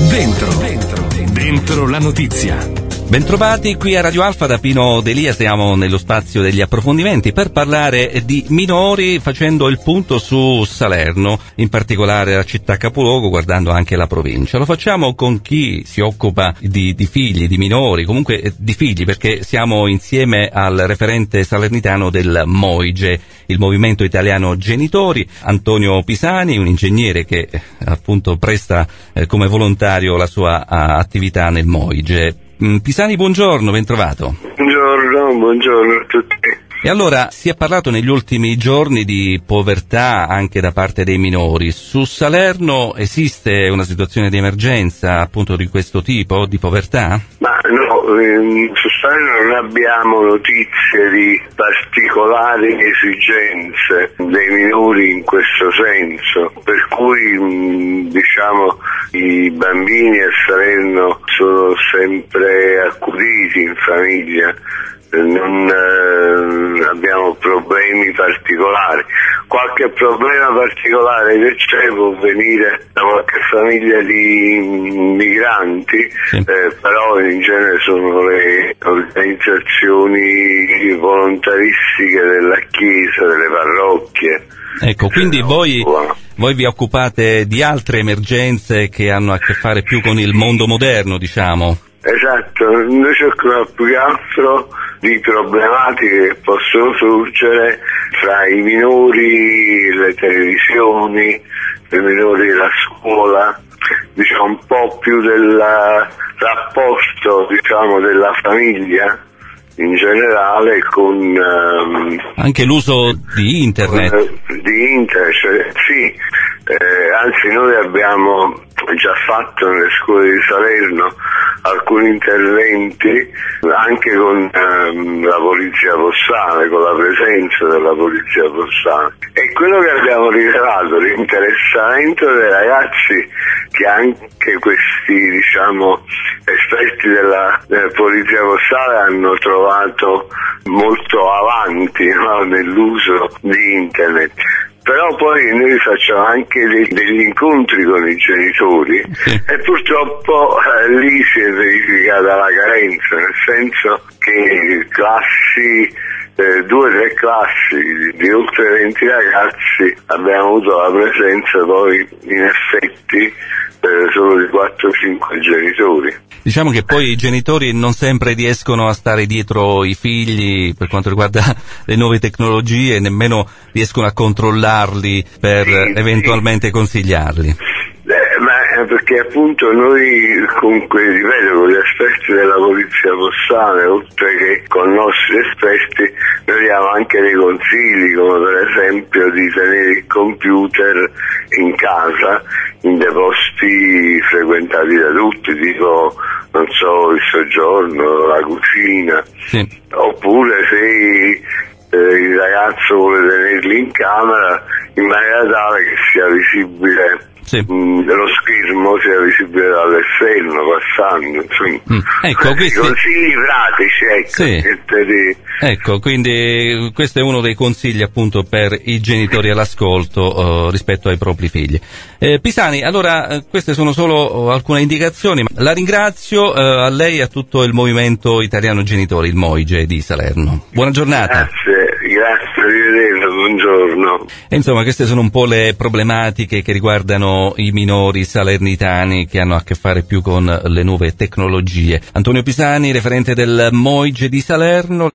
Dentro la notizia. Bentrovati qui a Radio Alfa da Pino D'Elia, siamo nello spazio degli approfondimenti per parlare di minori facendo il punto su Salerno, in particolare la città capoluogo, guardando anche la provincia. Lo facciamo con chi si occupa di figli, di minori, comunque di figli, perché siamo insieme al referente salernitano del MOIGE, il Movimento Italiano Genitori, Antonio Pisani, un ingegnere che appunto presta come volontario la sua attività nel MOIGE. Pisani, buongiorno, ben trovato. Buongiorno a tutti. E allora, si è parlato negli ultimi giorni di povertà anche da parte dei minori. Su Salerno esiste una situazione di emergenza appunto di questo tipo, di povertà? Ma no, su Salerno non abbiamo notizie di particolari esigenze dei minori in questo senso, per cui diciamo i bambini a Salerno sono sempre accuditi in famiglia. Non abbiamo problemi particolari. Qualche problema particolare che c'è può venire da qualche famiglia di migranti, sì. Però in genere sono le organizzazioni volontaristiche della Chiesa, delle parrocchie. Ecco, quindi voi vi occupate di altre emergenze che hanno a che fare più con il mondo moderno, diciamo. Esatto, noi ci occupiamo più che altro di problematiche che possono sorgere fra i minori, le televisioni, i minori la scuola, diciamo un po' più del rapporto, diciamo, della famiglia in generale con anche l'uso di internet. Cioè, sì, anzi noi abbiamo già fatto nelle scuole di Salerno alcuni interventi anche con la polizia postale, con la presenza della polizia postale, e quello che abbiamo rilevato, l'interessamento dei ragazzi, che anche questi diciamo esperti della polizia postale hanno trovato molto avanti, no, nell'uso di internet. Però poi noi facciamo anche degli incontri con i genitori, sì. E purtroppo lì si è verificata la carenza, nel senso che classi, 2 o 3 classi di oltre 20 ragazzi abbiamo avuto la presenza poi in effetti solo di 4 o 5 genitori. Diciamo che poi i genitori non sempre riescono a stare dietro i figli per quanto riguarda le nuove tecnologie, nemmeno riescono a controllarli per eventualmente consigliarli. Perché appunto noi con gli esperti della polizia postale, oltre che con i nostri esperti, noi diamo anche dei consigli, come per esempio di tenere il computer in casa, in dei posti frequentati da tutti, tipo, non so, il soggiorno, la cucina, sì. Oppure se il ragazzo vuole tenerli in camera in maniera tale che sia visibile, sì. Lo schermo sia visibile dall'esterno passando, insomma. Ecco, questi consigli pratici, ecco. Sì. Ecco, quindi questo è uno dei consigli appunto per i genitori all'ascolto rispetto ai propri figli. Pisani, allora queste sono solo alcune indicazioni. La ringrazio a lei e a tutto il Movimento Italiano Genitori, il MOIGE di Salerno. Buona giornata. Grazie, arrivederci, buongiorno. E insomma, queste sono un po' le problematiche che riguardano i minori salernitani che hanno a che fare più con le nuove tecnologie. Antonio Pisani, referente del MOIGE di Salerno.